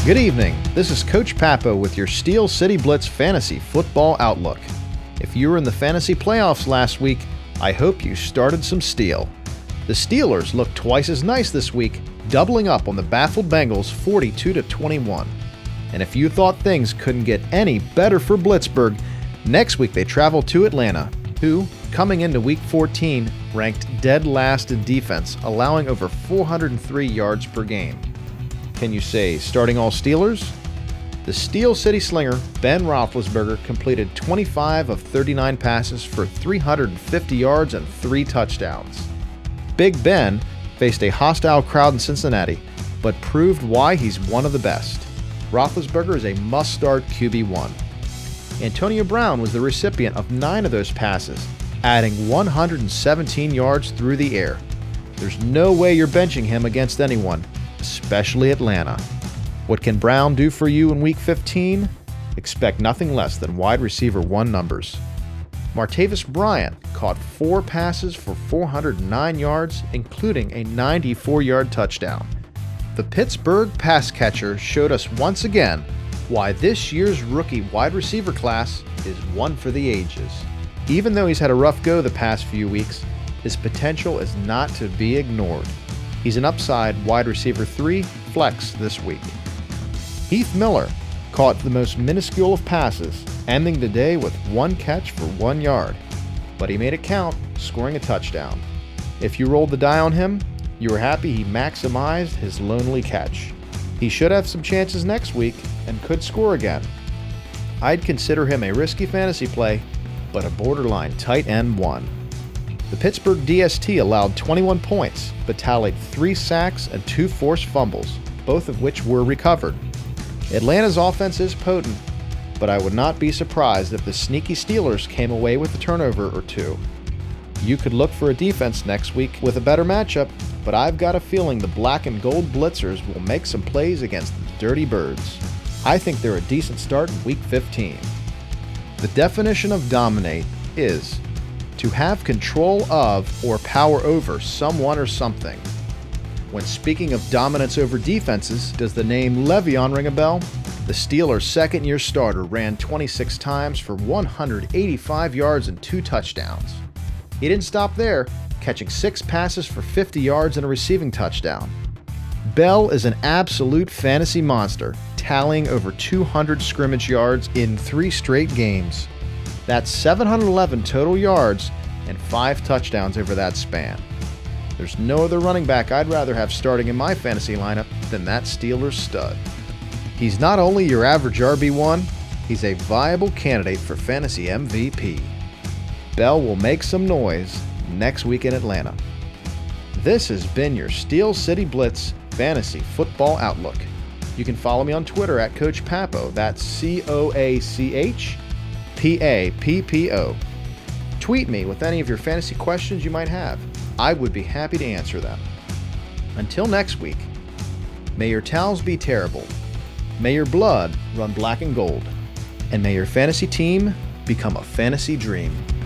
Good evening. This is Coach Papo with your Steel City Blitz Fantasy Football Outlook. If you were in the fantasy playoffs last week, I hope you started some steel. The Steelers looked twice as nice this week, doubling up on the baffled Bengals 42-21. And if you thought things couldn't get any better for Blitzburg, next week they travel to Atlanta, who, coming into Week 14, ranked dead last in defense, allowing over 403 yards per game. Can you say starting all Steelers? The Steel City Slinger, Ben Roethlisberger, completed 25 of 39 passes for 350 yards and 3 touchdowns. Big Ben faced a hostile crowd in Cincinnati, but proved why he's one of the best. Roethlisberger is a must-start QB1. Antonio Brown was the recipient of 9 of those passes, adding 117 yards through the air. There's no way you're benching him against anyone, especially Atlanta. What can Brown do for you in Week 15? Expect nothing less than wide receiver 1 numbers. Martavis Bryant caught 4 passes for 409 yards, including a 94-yard touchdown. The Pittsburgh pass catcher showed us once again why this year's rookie wide receiver class is one for the ages. Even though he's had a rough go the past few weeks, his potential is not to be ignored. He's an upside wide receiver 3 flex this week. Heath Miller caught the most minuscule of passes, ending the day with 1 catch for 1 yard. But he made it count, scoring a touchdown. If you rolled the die on him, you were happy he maximized his lonely catch. He should have some chances next week and could score again. I'd consider him a risky fantasy play, but a borderline tight end 1. The Pittsburgh DST allowed 21 points, but tallied 3 sacks and 2 forced fumbles, both of which were recovered. Atlanta's offense is potent, but I would not be surprised if the sneaky Steelers came away with a turnover or 2. You could look for a defense next week with a better matchup, but I've got a feeling the black and gold blitzers will make some plays against the Dirty Birds. I think they're a decent start in Week 15. The definition of dominate is to have control of or power over someone or something. When speaking of dominance over defenses, does the name Le'Veon ring a bell? The Steelers' second-year starter ran 26 times for 185 yards and 2 touchdowns. He didn't stop there, catching 6 passes for 50 yards and a receiving touchdown. Bell is an absolute fantasy monster, tallying over 200 scrimmage yards in 3 straight games. That's 711 total yards and 5 touchdowns over that span. There's no other running back I'd rather have starting in my fantasy lineup than that Steelers stud. He's not only your average RB1, he's a viable candidate for fantasy MVP. Bell will make some noise next week in Atlanta. This has been your Steel City Blitz Fantasy Football Outlook. You can follow me on Twitter at Coach Papo, that's COACHPAPPO. Tweet me with any of your fantasy questions you might have. I would be happy to answer them. Until next week, may your towels be terrible, may your blood run black and gold, and may your fantasy team become a fantasy dream.